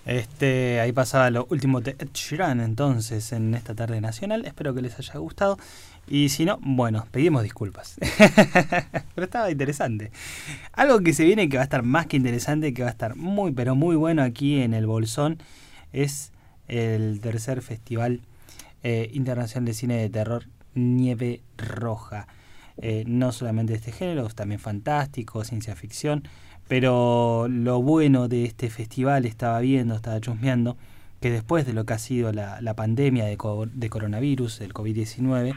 Ahí pasaba lo último de Ed Sheeran entonces en esta tarde nacional. Espero que les haya gustado. Y si no, bueno, pedimos disculpas. Pero estaba interesante. Algo que se viene que va a estar más que interesante, que va a estar muy, pero muy bueno aquí en el Bolsón, es el tercer Festival Internacional de Cine de Terror Nieve Roja. No solamente de este género, también fantástico, ciencia ficción. Pero lo bueno de este festival, estaba chusmeando, que después de lo que ha sido la pandemia de coronavirus, del COVID-19,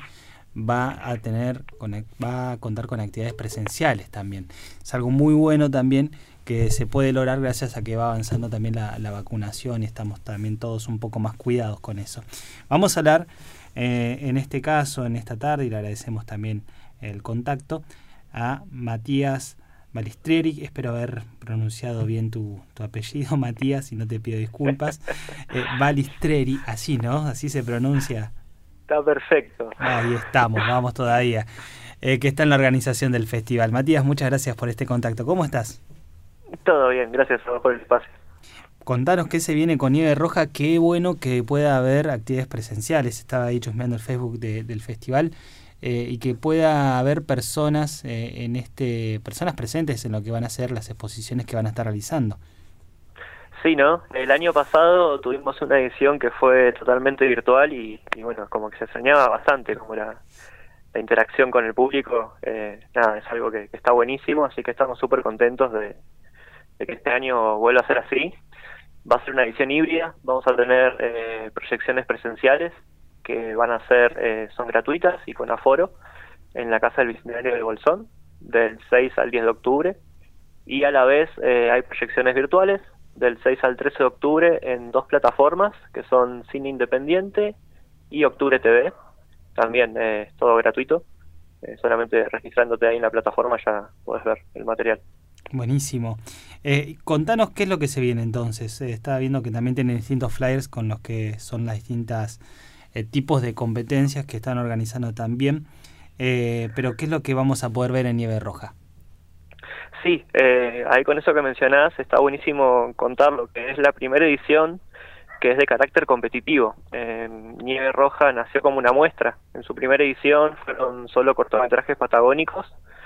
va a contar con actividades presenciales también. Es algo muy bueno también que se puede lograr gracias a que va avanzando también la vacunación y estamos también todos un poco más cuidados con eso. Vamos a hablar en este caso, en esta tarde, y le agradecemos también el contacto a Matías Balistreri. Espero haber pronunciado bien tu apellido, Matías, y no te pido disculpas. Balistreri, así, ¿no? Así se pronuncia. Está perfecto. Ahí estamos, vamos todavía. Que está en la organización del festival. Matías, muchas gracias por este contacto. ¿Cómo estás? Todo bien, gracias por el espacio. Contanos qué se viene con Nieve Roja. Qué bueno que pueda haber actividades presenciales. Estaba ahí chusmeando el Facebook del festival. Y que pueda haber personas personas presentes en lo que van a ser las exposiciones que van a estar realizando. Sí, ¿no? El año pasado tuvimos una edición que fue totalmente virtual y bueno, como que se extrañaba bastante, como la interacción con el público. Nada, es algo que está buenísimo, así que estamos súper contentos de que este año vuelva a ser así. Va a ser una edición híbrida, vamos a tener proyecciones presenciales que van a ser, son gratuitas y con aforo en la Casa del Bicentenario del Bolsón, del 6 al 10 de octubre, y a la vez hay proyecciones virtuales del 6 al 13 de octubre en dos plataformas, que son Cine Independiente y Octubre TV, también es todo gratuito, solamente registrándote ahí en la plataforma ya podés ver el material. Buenísimo. Contanos qué es lo que se viene entonces. Estaba viendo que también tienen distintos flyers con los que son las distintas tipos de competencias que están organizando también, pero ¿qué es lo que vamos a poder ver en Nieve Roja? Sí, ahí con eso que mencionás está buenísimo contarlo, que es la primera edición que es de carácter competitivo. Nieve Roja nació como una muestra. En su primera edición fueron solo cortometrajes patagónicos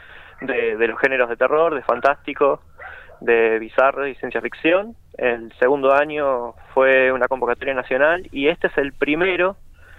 de los géneros de terror, de fantástico, de bizarro y ciencia ficción. El segundo año fue una convocatoria nacional y este es el primero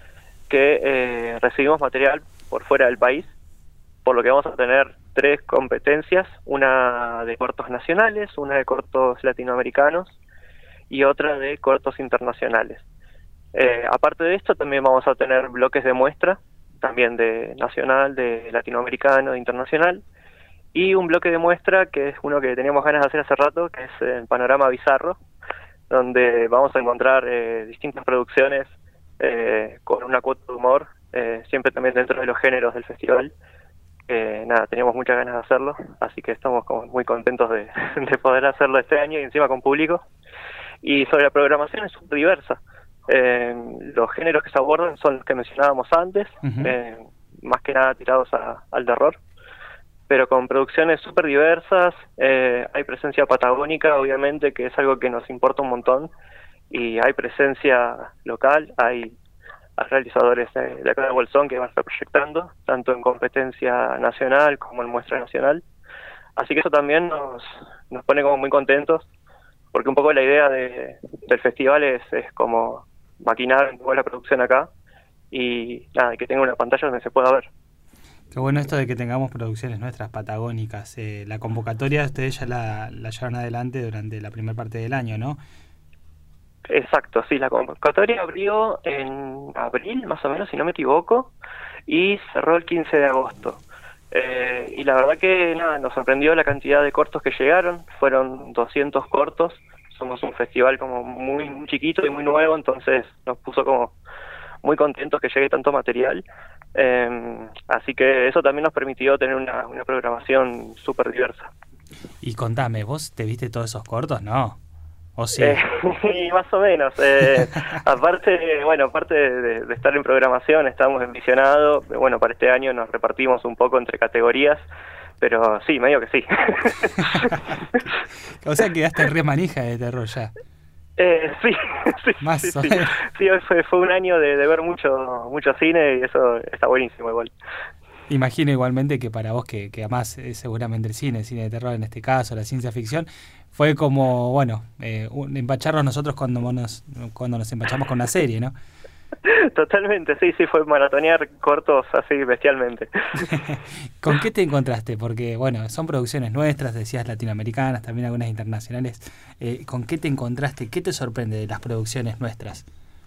que recibimos material por fuera del país, por lo que vamos a tener tres competencias, una de cortos nacionales, una de cortos latinoamericanos y otra de cortos internacionales. Aparte de esto, también vamos a tener bloques de muestra, también de nacional, de latinoamericano, de internacional, y un bloque de muestra que es uno que teníamos ganas de hacer hace rato, que es el Panorama Bizarro, donde vamos a encontrar distintas producciones con una cuota de humor, siempre también dentro de los géneros del festival. Nada, teníamos muchas ganas de hacerlo, así que estamos como muy contentos de poder hacerlo este año y encima con público. Y sobre la programación es súper diversa. Los géneros que se abordan son los que mencionábamos antes, más que nada tirados al terror, pero con producciones súper diversas. Hay presencia patagónica, obviamente, que es algo que nos importa un montón, y hay presencia local, hay realizadores de acá de Bolsón que van a estar proyectando, tanto en competencia nacional como en muestra nacional. Así que eso también nos pone como muy contentos, porque un poco la idea del festival es como maquinar un poco la producción acá y nada, que tenga una pantalla donde se pueda ver. Qué bueno esto de que tengamos producciones nuestras patagónicas. La convocatoria ustedes ya la llevaron adelante durante la primera parte del año, ¿no? Exacto, sí, la convocatoria abrió en abril, más o menos, si no me equivoco, y cerró el 15 de agosto. Y la verdad que nada, nos sorprendió la cantidad de cortos que llegaron, fueron 200 cortos, somos un festival como muy, muy chiquito y muy nuevo, entonces nos puso como muy contentos que llegue tanto material, así que eso también nos permitió tener una programación súper diversa. Y contame, ¿vos te viste todos esos cortos? ¿No? ¿O sí? Y más o menos. Aparte de estar en programación, estamos en visionado. Bueno, para este año nos repartimos un poco entre categorías, pero sí, medio que sí. O sea, quedaste re manija de terror ya. Sí, sí, sí, Más o sí. menos. Sí, hoy fue un año de ver mucho cine y eso está buenísimo igual. Imagino igualmente que para vos, que amás seguramente el cine de terror en este caso, la ciencia ficción, fue como, bueno, empacharnos nosotros cuando nos empachamos con una serie, ¿no? Totalmente, sí, sí, fue maratonear cortos así bestialmente. ¿Con qué te encontraste? Porque, bueno, son producciones nuestras, decías latinoamericanas, también algunas internacionales. ¿Con qué te encontraste? ¿Qué te sorprende de las producciones nuestras?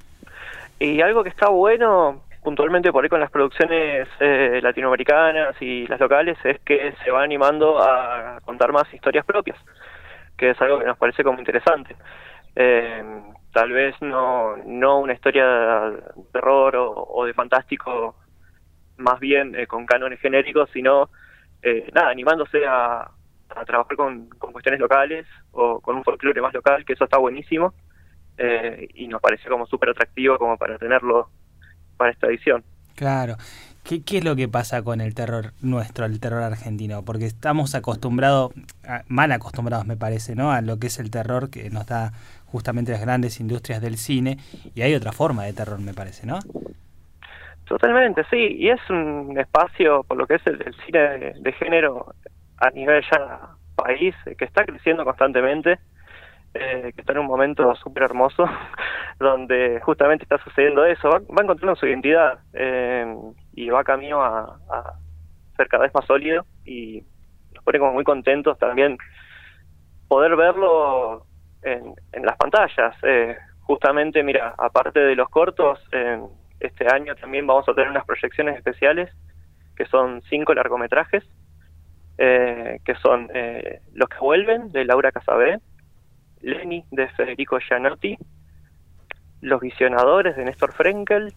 Y algo que está bueno, puntualmente por ahí con las producciones latinoamericanas y las locales, es que se va animando a contar más historias propias, que es algo que nos parece como interesante. Eh, Tal vez no una historia de terror o de fantástico, más bien con cánones genéricos, sino nada, animándose a trabajar con cuestiones locales o con un folclore más local, que eso está buenísimo, y nos parece como súper atractivo como para tenerlo para esta edición. Claro. ¿Qué es lo que pasa con el terror nuestro, el terror argentino? Porque estamos acostumbrados, mal acostumbrados me parece, ¿no? A lo que es el terror que nos da justamente las grandes industrias del cine. Y hay otra forma de terror, me parece, ¿no? Totalmente, sí, y es un espacio, por lo que es el cine de género a nivel ya país, que está creciendo constantemente, que está en un momento súper hermoso, donde justamente está sucediendo eso, va encontrando su identidad y va camino a ser cada vez más sólido y nos pone como muy contentos también poder verlo en las pantallas. Justamente, mira, aparte de los cortos, este año también vamos a tener unas proyecciones especiales, que son 5 largometrajes, que son Los que vuelven, de Laura Casabé, Lenny, de Federico Gianotti, Los visionadores, de Néstor Frenkel,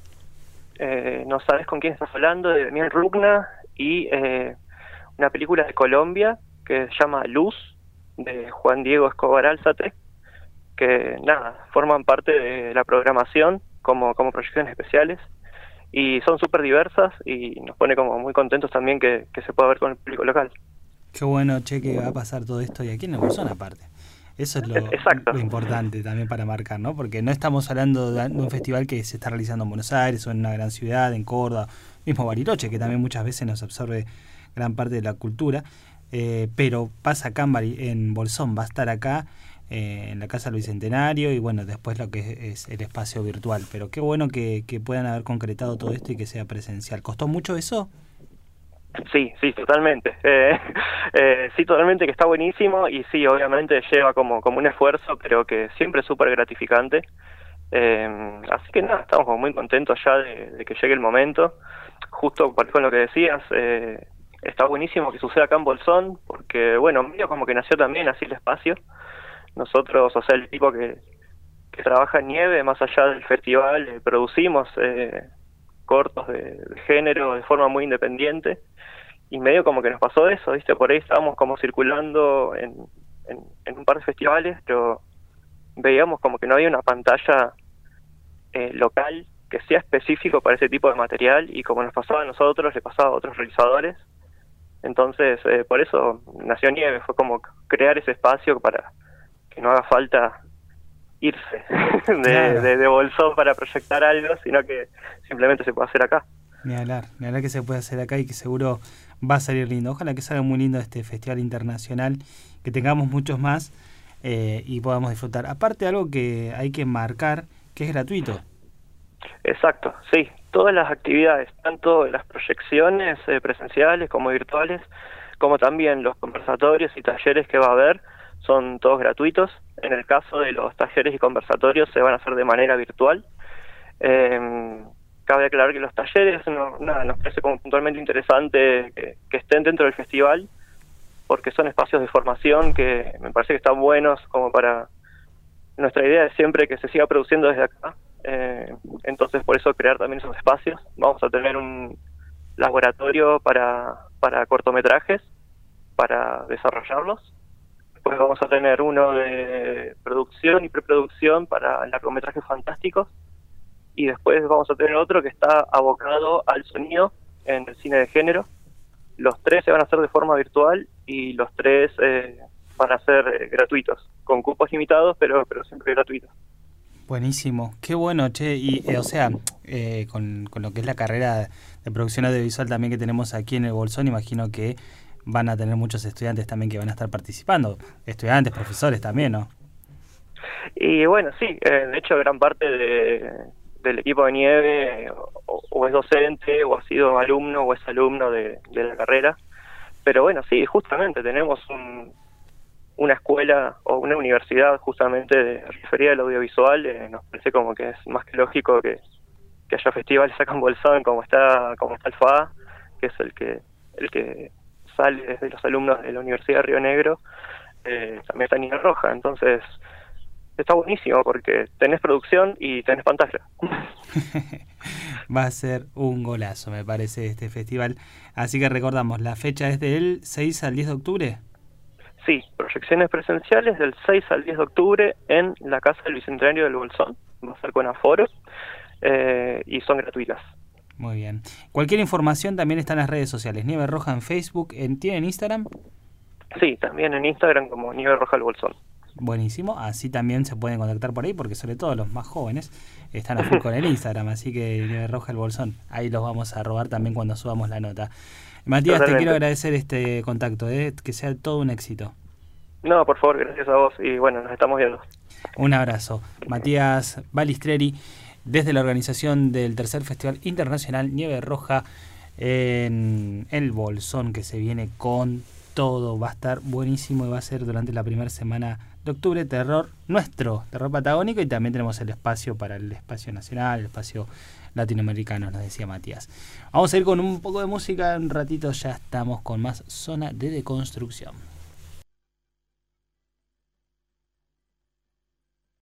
No sabes con quién estás hablando, de Demián Rugna, y una película de Colombia que se llama Luz, de Juan Diego Escobar Álzate, que nada, forman parte de la programación como proyecciones especiales y son súper diversas y nos pone como muy contentos también que se pueda ver con el público local. Qué bueno, che, que va a pasar todo esto y aquí en el Bolsón aparte. Eso es Exacto, lo importante también para marcar, ¿no? Porque no estamos hablando de un festival que se está realizando en Buenos Aires o en una gran ciudad, en Córdoba, mismo Bariloche, que también muchas veces nos absorbe gran parte de la cultura, pero pasa acá en Bolsón, va a estar acá en la Casa del Bicentenario y bueno, después lo que es el espacio virtual. Pero qué bueno que puedan haber concretado todo esto y que sea presencial. ¿Costó mucho eso? sí, sí, totalmente. Sí, totalmente que está buenísimo y sí, obviamente lleva como un esfuerzo, pero que siempre es súper gratificante. Así que nada, estamos como muy contentos ya de que llegue el momento. Justo con lo que decías, está buenísimo que suceda acá en Bolsón, porque bueno, medio como que nació también así el espacio. Nosotros, o sea, el equipo que trabaja en nieve, más allá del festival, producimos cortos de género de forma muy independiente y medio como que nos pasó eso, ¿viste? Por ahí estábamos como circulando en un par de festivales, pero veíamos como que no había una pantalla local que sea específico para ese tipo de material y como nos pasaba a nosotros, le pasaba a otros realizadores. Entonces, por eso nació Nieve, fue como crear ese espacio para que no haga falta irse Claro. de Bolsón para proyectar algo, sino que simplemente se puede hacer acá. Ni hablar que se puede hacer acá y que seguro va a salir lindo. Ojalá que salga muy lindo este festival internacional, que tengamos muchos más y podamos disfrutar. Aparte, algo que hay que marcar, que es gratuito. Exacto, sí. Todas las actividades, tanto las proyecciones presenciales como virtuales, como también los conversatorios y talleres que va a haber, son todos gratuitos. En el caso de los talleres y conversatorios se van a hacer de manera virtual. Cabe aclarar que los talleres nada, nos parece como puntualmente interesante que estén dentro del festival, porque son espacios de formación que me parece que están buenos como para... Nuestra idea es siempre que se siga produciendo desde acá. Entonces por eso crear también esos espacios. Vamos a tener un laboratorio para cortometrajes, para desarrollarlos. Después vamos a tener uno de producción y preproducción para largometrajes fantásticos. Y después vamos a tener otro que está abocado al sonido en el cine de género. Los tres se van a hacer de forma virtual y los tres van a ser gratuitos, con cupos limitados, pero siempre gratuitos. Buenísimo, qué bueno, che, y o sea, con lo que es la carrera de producción audiovisual también que tenemos aquí en el Bolsón, imagino que van a tener muchos estudiantes también que van a estar participando, estudiantes, profesores también, ¿no? Y bueno, sí, de hecho gran parte del equipo de Nieve o es docente, o ha sido alumno, o es alumno de la carrera, pero bueno, sí, justamente tenemos una escuela o una universidad justamente referida al audiovisual. Nos parece como que es más que lógico que haya festivales acá en Bolsón como está el FA, que es el que sale desde los alumnos de la Universidad de Río Negro. También está Nieve Roja, entonces está buenísimo porque tenés producción y tenés pantalla. Va a ser un golazo, me parece, este festival. Así que recordamos, la fecha es del 6 al 10 de octubre. Sí, proyecciones presenciales del 6 al 10 de octubre en la Casa del Bicentenario del Bolsón. Va a ser con aforo y son gratuitas. Muy bien. Cualquier información también está en las redes sociales. Nieve Roja en Facebook. ¿Tienen Instagram? Sí, también en Instagram como Nieve Roja del Bolsón. Buenísimo, así también se pueden contactar por ahí, porque sobre todo los más jóvenes están a full con el Instagram, así que Nieve Roja el Bolsón, ahí los vamos a robar también cuando subamos la nota. Matías, Totalmente. Te quiero agradecer este contacto, que sea todo un éxito. No, por favor, gracias a vos, y bueno, nos estamos viendo. Un abrazo. Matías Balistreri, desde la organización del tercer Festival Internacional Nieve Roja en el Bolsón, que se viene con todo, va a estar buenísimo y va a ser durante la primera semana de octubre, terror patagónico, y también tenemos el espacio para el espacio nacional, el espacio latinoamericano, nos decía Matías. Vamos a ir con un poco de música, un ratito ya estamos con más Zona de Deconstrucción.